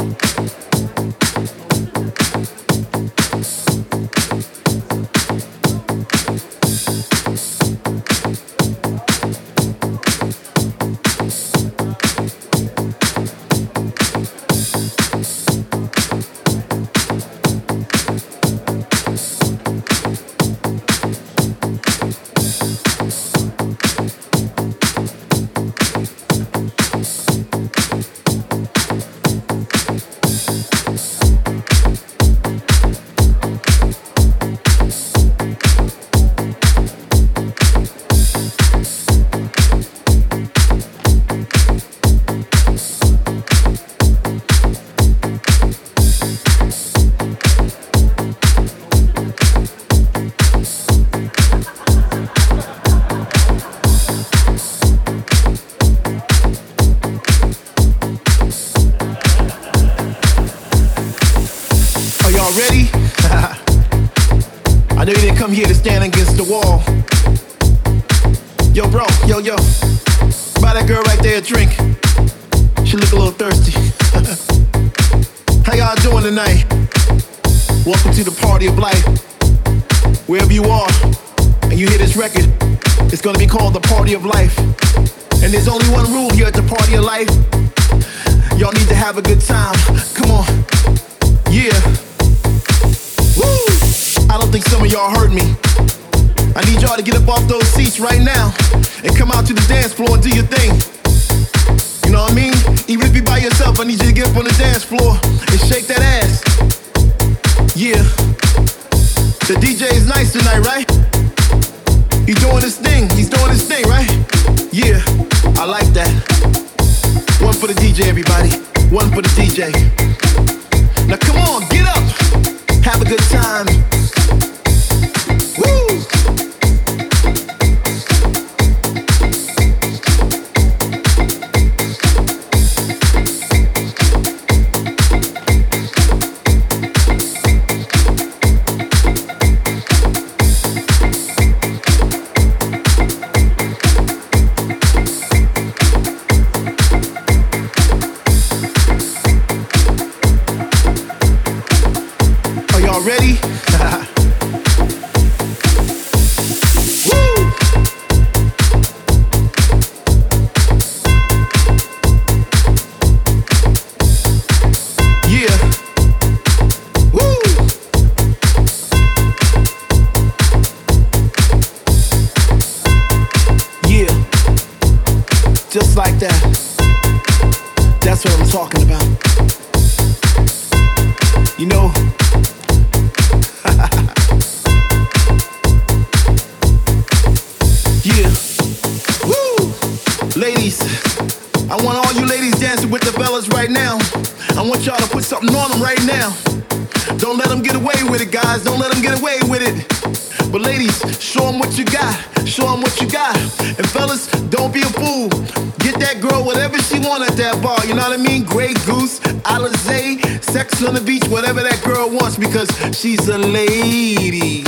She's a lady.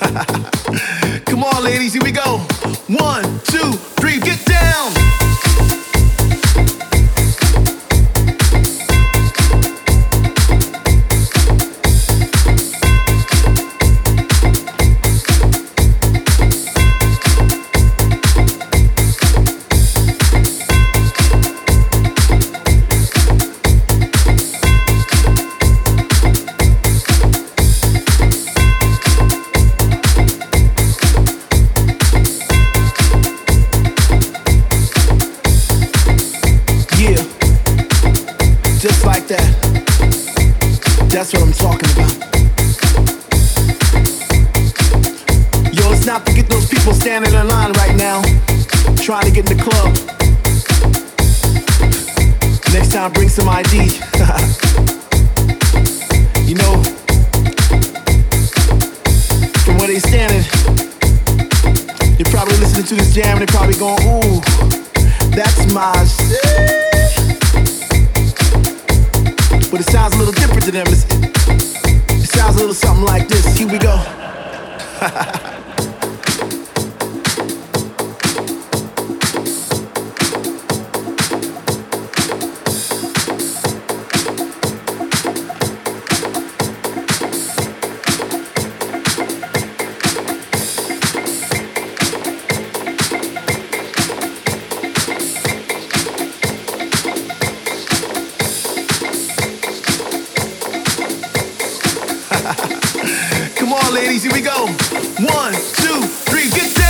Come on, ladies, here we go. 1, 2, 3, get down. That's what I'm talking about. Yo, let's not forget those people standing in line right now, trying to get in the club. Next time, bring some ID. You know, from where they standing, they're probably listening to this jam and they're probably going, ooh, that's my shit. But it sounds a little different to them. It sounds a little something like this. Here we go. Come on, ladies, here we go. One, two, three, get down.